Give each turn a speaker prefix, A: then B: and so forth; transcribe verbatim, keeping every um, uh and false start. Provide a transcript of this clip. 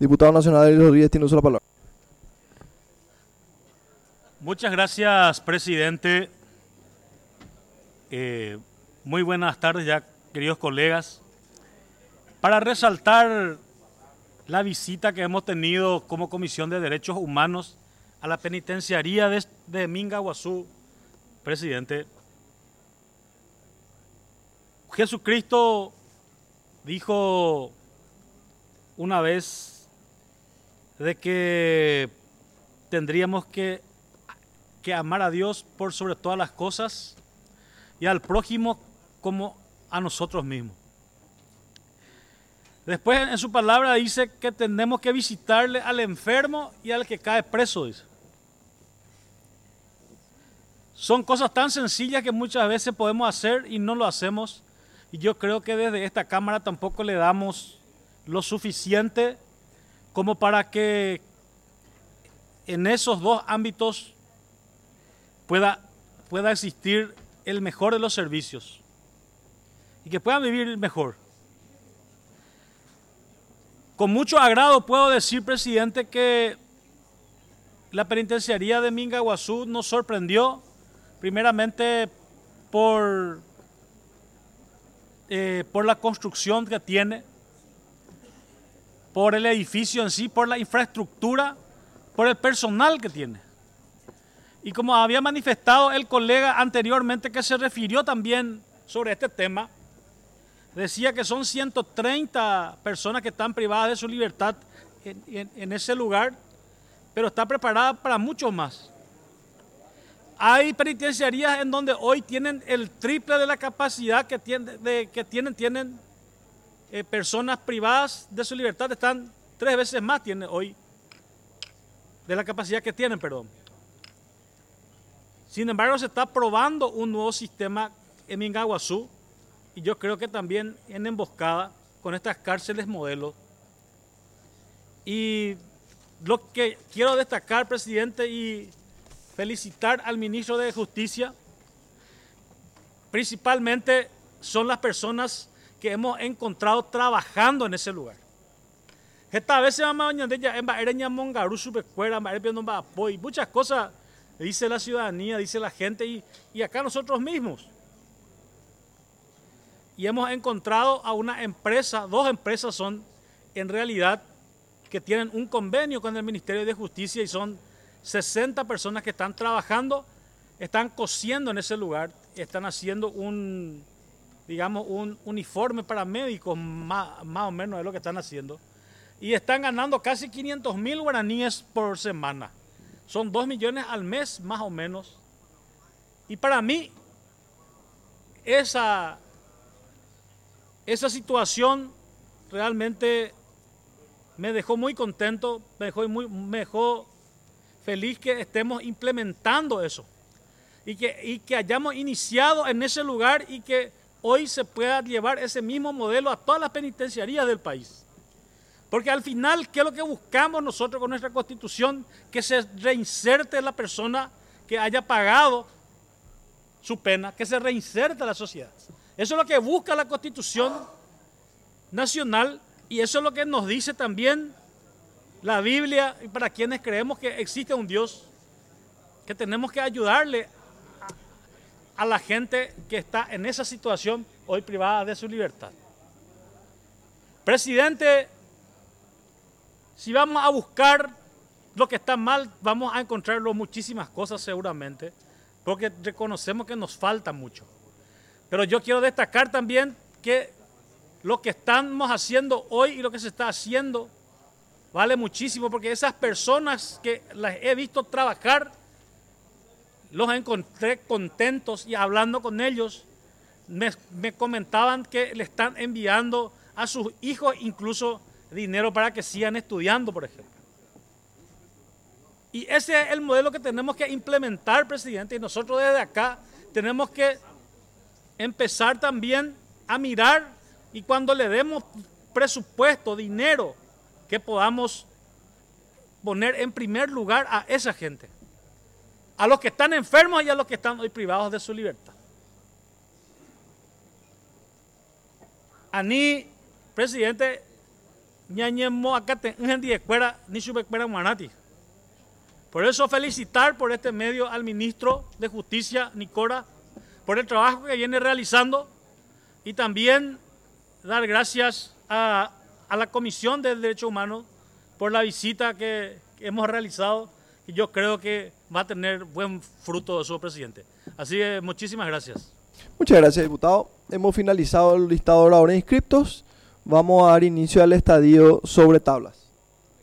A: Diputado nacional Elio Rodríguez tiene uso de la palabra.
B: Muchas gracias, presidente. Eh, muy buenas tardes ya, queridos colegas. Para resaltar la visita que hemos tenido como Comisión de Derechos Humanos a la penitenciaría de, de Mingaguazú, presidente, Jesucristo dijo una vez de que tendríamos que, que amar a Dios por sobre todas las cosas y al prójimo como a nosotros mismos. Después en su palabra dice que tenemos que visitarle al enfermo y al que cae preso, dice. Son cosas tan sencillas que muchas veces podemos hacer y no lo hacemos. Y yo creo que desde esta Cámara tampoco le damos lo suficiente como para que en esos dos ámbitos pueda, pueda existir el mejor de los servicios y que puedan vivir mejor. Con mucho agrado puedo decir, presidente, que la penitenciaría de Mingaguazú nos sorprendió primeramente por, eh, por la construcción que tiene, por el edificio en sí, por la infraestructura, por el personal que tiene. Y como había manifestado el colega anteriormente que se refirió también sobre este tema, decía que son ciento treinta personas que están privadas de su libertad en, en, en ese lugar, pero está preparada para muchos más. Hay penitenciarías en donde hoy tienen el triple de la capacidad que tienen, de, que tienen, tienen eh, personas privadas de su libertad, están tres veces más tienen hoy de la capacidad que tienen, perdón. Sin embargo, se está probando un nuevo sistema en Mingaguazú y yo creo que también en Emboscada con estas cárceles modelo. Y lo que quiero destacar, presidente, y felicitar al ministro de Justicia, principalmente son las personas que hemos encontrado trabajando en ese lugar. Esta vez se llama muchas cosas dice la ciudadanía, dice la gente y, y acá nosotros mismos. Y hemos encontrado a una empresa, dos empresas son en realidad que tienen un convenio con el Ministerio de Justicia y son sesenta personas que están trabajando, están cosiendo en ese lugar, están haciendo un, digamos, un uniforme para médicos, más, más o menos es lo que están haciendo. Y están ganando casi quinientos mil guaraníes por semana. Son dos millones al mes, más o menos. Y para mí, esa, esa situación realmente me dejó muy contento, me dejó, muy, me dejó feliz que estemos implementando eso. Y que, y que hayamos iniciado en ese lugar y que hoy se pueda llevar ese mismo modelo a todas las penitenciarías del país. Porque al final, ¿qué es lo que buscamos nosotros con nuestra Constitución? Que se reinserte la persona que haya pagado su pena, que se reinserte a la sociedad. Eso es lo que busca la Constitución Nacional y eso es lo que nos dice también la Biblia y para quienes creemos que existe un Dios, que tenemos que ayudarle a, a la gente que está en esa situación hoy privada de su libertad. Presidente, si vamos a buscar lo que está mal, vamos a encontrarlo muchísimas cosas seguramente, porque reconocemos que nos falta mucho. Pero yo quiero destacar también que lo que estamos haciendo hoy y lo que se está haciendo vale muchísimo, porque esas personas que las he visto trabajar, los encontré contentos y hablando con ellos, me, me comentaban que le están enviando a sus hijos incluso dinero para que sigan estudiando, por ejemplo. Y ese es el modelo que tenemos que implementar, presidente, y nosotros desde acá tenemos que empezar también a mirar y cuando le demos presupuesto, dinero, que podamos poner en primer lugar a esa gente, a los que están enfermos y a los que están hoy privados de su libertad. A mí, presidente, ñañemo acá te en escuela ni subescuela manati. Por eso felicitar por este medio al ministro de Justicia, Nicora, por el trabajo que viene realizando y también dar gracias a, a la Comisión de Derechos Humanos por la visita que, que hemos realizado y yo creo que va a tener buen fruto de su presidente. Así que muchísimas gracias.
A: Muchas gracias, diputado. Hemos finalizado el listado de oradores inscriptos. Vamos a dar inicio al estadio sobre tablas.